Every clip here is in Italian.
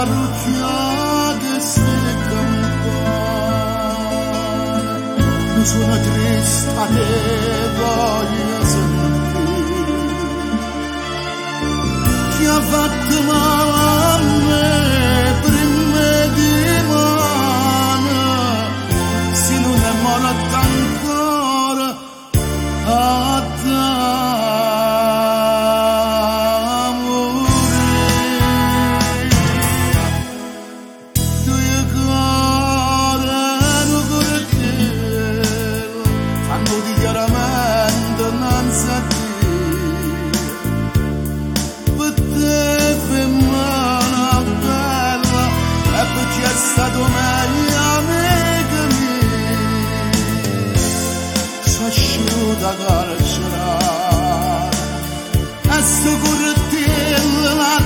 parrucchiate ste campane, non sono triste a te voglio sentire, chi ha fatto male a me prima di mano, se non è morta ancora a te. Stato meglio amica mia, s'asciuta carcerare, e sto curtillo la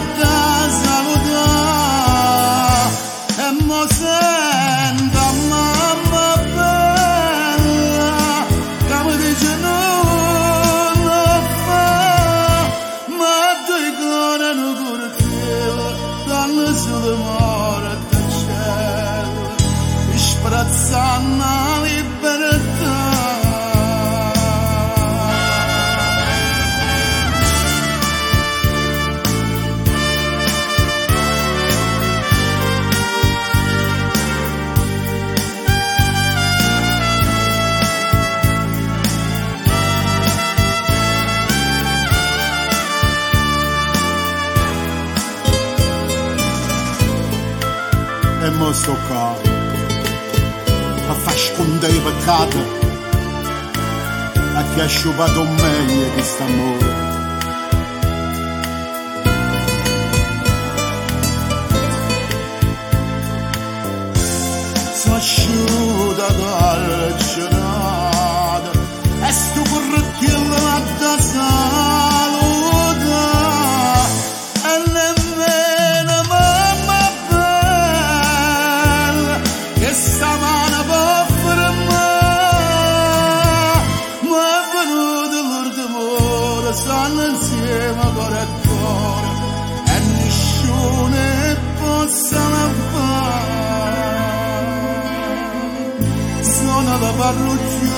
salutare, e mo sento mamma bella, che mi dice non lo fa, ma due cuore non curtillo, danno solo morte. Sprazzando la libertà. E mo sto qua a far scondere i peccati, a chi ha sciupato meglio questo amore. S'asciuta carcerata, e sto curriculum a da saluta, e nemmeno mamma bella, che stamattina stanno insieme cuore a cuore e nessuno possa fare. Sono la parrucchia